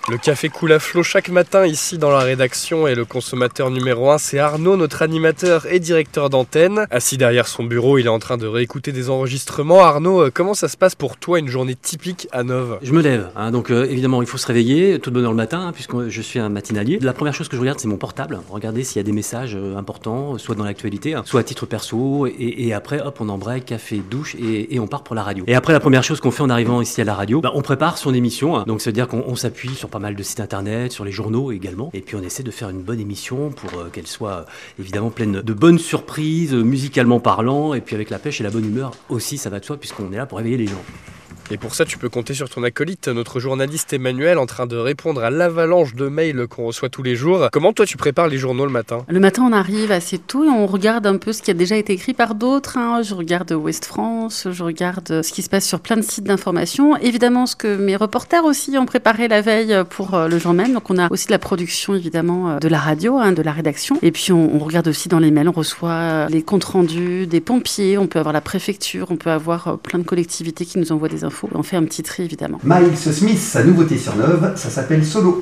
Le café coule à flot chaque matin ici dans la rédaction et le consommateur numéro 1 c'est Arnaud, notre animateur et directeur d'antenne. Assis derrière son bureau, il est en train de réécouter des enregistrements. Arnaud, comment ça se passe pour toi une journée typique à Nov ? Je me lève, donc évidemment il faut se réveiller, toute bonne heure le matin, puisque je suis un matinalier. La première chose que je regarde c'est mon portable, regarder s'il y a des messages importants, soit dans l'actualité, soit à titre perso, et après hop on embraye, café, douche et on part pour la radio. Et après la première chose qu'on fait en arrivant ici à la radio, on prépare son émission, donc ça veut dire qu'on s'appuie sur pas mal de sites internet, sur les journaux également, et puis on essaie de faire une bonne émission pour qu'elle soit évidemment pleine de bonnes surprises, musicalement parlant, et puis avec la pêche et la bonne humeur aussi, ça va de soi, puisqu'on est là pour réveiller les gens. Et pour ça, tu peux compter sur ton acolyte, notre journaliste Emmanuel, en train de répondre à l'avalanche de mails qu'on reçoit tous les jours. Comment toi tu prépares les journaux le matin ? Le matin, on arrive assez tôt et on regarde un peu ce qui a déjà été écrit par d'autres. Je regarde Ouest France, je regarde ce qui se passe sur plein de sites d'information. Évidemment, ce que mes reporters aussi ont préparé la veille pour le jour même. Donc on a aussi de la production évidemment de la radio, de la rédaction. Et puis on regarde aussi dans les mails, on reçoit les comptes rendus des pompiers, on peut avoir la préfecture, on peut avoir plein de collectivités qui nous envoient des infos. On fait un petit tri évidemment. Miles Smith, sa nouveauté sur Nov, ça s'appelle Solo.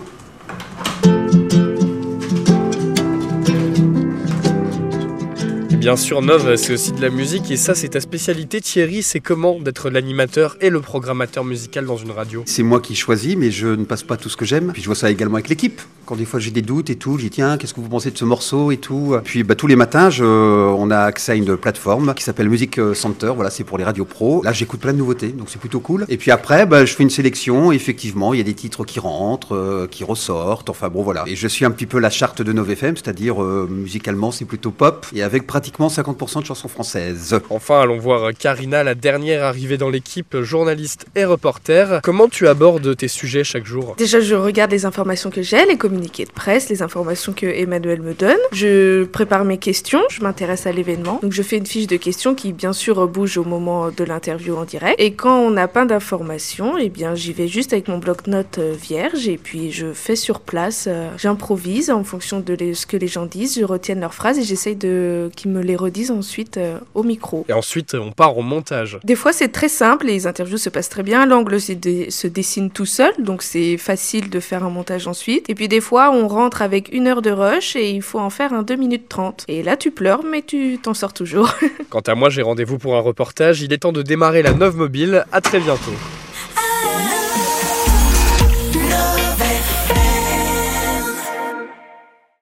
Bien sûr, Nov, c'est aussi de la musique et ça, c'est ta spécialité. Thierry, c'est comment d'être l'animateur et le programmateur musical dans une radio ? C'est moi qui choisis, mais je ne passe pas tout ce que j'aime. Puis je vois ça également avec l'équipe. Quand des fois j'ai des doutes et tout, je dis tiens, qu'est-ce que vous pensez de ce morceau et tout. Puis tous les matins, on a accès à une plateforme qui s'appelle Music Center. Voilà, c'est pour les radios pro. Là, j'écoute plein de nouveautés, donc c'est plutôt cool. Et puis après, je fais une sélection. Et effectivement, il y a des titres qui rentrent, qui ressortent. Enfin bon, voilà. Et je suis un petit peu la charte de Nov FM, c'est-à-dire musicalement, c'est plutôt pop et avec pratiquement 50% de chansons françaises. Enfin, allons voir Karina, la dernière arrivée dans l'équipe, journaliste et reporter. Comment tu abordes tes sujets chaque jour ? Déjà, je regarde les informations que j'ai, les communiqués de presse, les informations que Emmanuel me donne. Je prépare mes questions, je m'intéresse à l'événement. Donc je fais une fiche de questions qui, bien sûr, bouge au moment de l'interview en direct. Et quand on n'a pas d'informations, j'y vais juste avec mon bloc-notes vierge et puis je fais sur place. J'improvise en fonction de ce que les gens disent, je retiens leurs phrases et j'essaye qu'ils me les redisent ensuite au micro. Et ensuite, on part au montage. Des fois, c'est très simple, les interviews se passent très bien, l'angle se dessine tout seul, donc c'est facile de faire un montage ensuite. Et puis des fois, on rentre avec 1 heure de rush et il faut en faire un 2 minutes 30. Et là, tu pleures, mais tu t'en sors toujours. Quant à moi, j'ai rendez-vous pour un reportage. Il est temps de démarrer la Nov Mobile. À très bientôt.